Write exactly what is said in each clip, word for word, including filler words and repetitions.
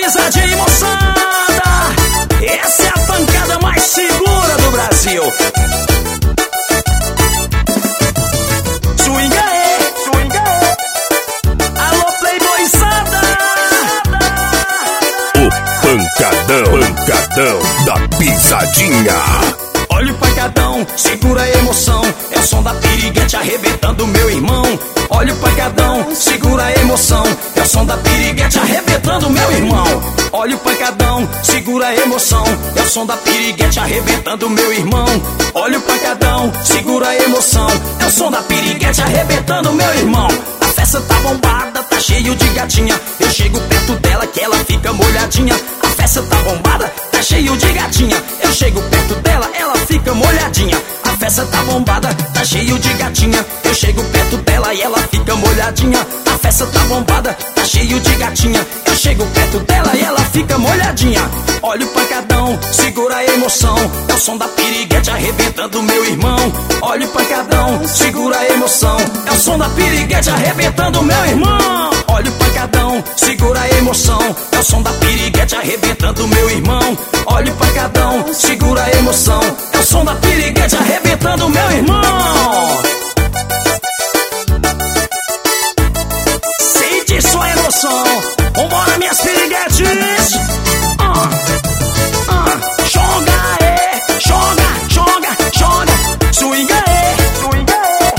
pisadinha, moçada. Essa é a pancada mais segura do Brasil. Swinga é, swinga é. Alô, playboyzada. O pancadão, pancadão da pisadinha. Olha o pancadão, segura a emoção. É o som da piriguete arrebentando meu irmão. Olha o pancadão, segura a emoção. É o som da piriguete arrebentando meu irmão. Olha o pancadão, segura a emoção. É o som da piriguete arrebentando meu irmão. Olha o pancadão, segura a emoção. É o som da piriguete arrebentando meu irmão. A festa tá bombada, tá cheio de gatinha. Eu chego perto dela que ela fica molhadinha. A festa tá bombada, tá cheio de gatinha. Eu chego perto dela, ela fica molhadinha. A festa tá bombada, tá cheio de gatinha. Eu chego perto dela e ela fica molhadinha. A festa tá bombada, tá cheio de gatinha. Eu chego perto dela e ela fica molhadinha. Olha o pancadão, segura a emoção. É o som da piriguete arrebentando meu irmão. Olha o pancadão, segura a emoção. É o som da piriguete arrebentando meu irmão. Olha o pancadão, segura a emoção. É o som da piriguete arrebentando meu irmão. Olha o pancadão, segura a emoção. É o som da piriguete arrebentando meu irmão. Sente sua emoção. Vambora, minhas piriguetes. Ah, ah, joga, é, joga, joga, joga. Swinga, é, swinga, é.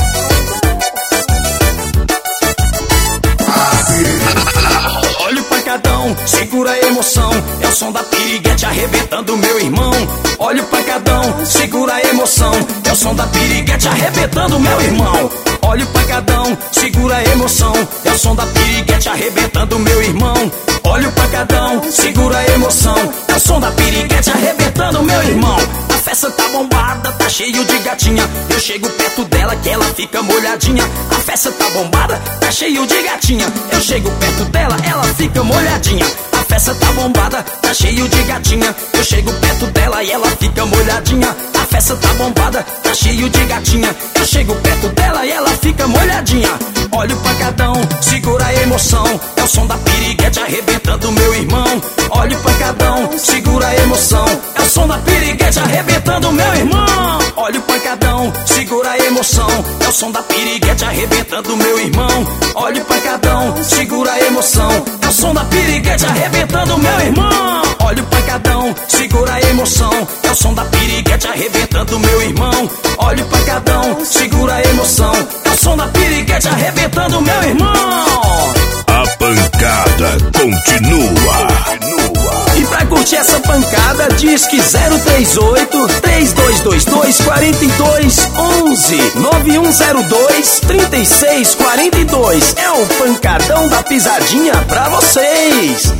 Olha o pancadão, segura a emoção. É o som da piriguete arrebentando meu irmão. Olha o pancadão, segura a emoção. É o som da piriguete arrebentando meu irmão. Olha o pancadão, segura a emoção. É o som da piriguete arrebentando meu irmão. Olha o pancadão, segura a emoção. É o som da piriguete arrebentando meu irmão. A festa tá bombada, tá cheio de gatinha. Eu chego perto dela que ela fica molhadinha. A festa tá bombada, tá cheio de gatinha. Eu chego perto dela, ela fica molhadinha. A festa tá bombada, tá cheio de gatinha. Eu chego perto dela e ela fica molhadinha. A festa tá bombada, tá cheio de gatinha. Eu chego perto dela e ela fica molhadinha. Olha o pancadão, segura a emoção. É o som da piriguete arrebentando meu irmão. Olha o pancadão, segura a emoção. É o som da piriguete arrebentando meu irmão. Olha o pancadão, segura a emoção. É o som da piriguete arrebentando meu irmão. Olha o pancadão, segura a emoção. É o som da piriguete arrebentando meu irmão. Olha o pancadão, segura a emoção. É o som da piriguete arrebentando meu irmão. Olha o pancadão, segura a emoção. É o som da piriguete arrebentando meu irmão. A pancada continua. E pra curtir essa pancada, diz que zero três oito, três dois dois dois, quatro dois um um, nove um zero dois, três seis quatro dois. É o pancadão da pisadinha pra vocês.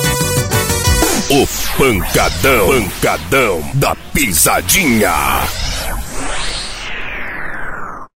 O pancadão, pancadão da pisadinha.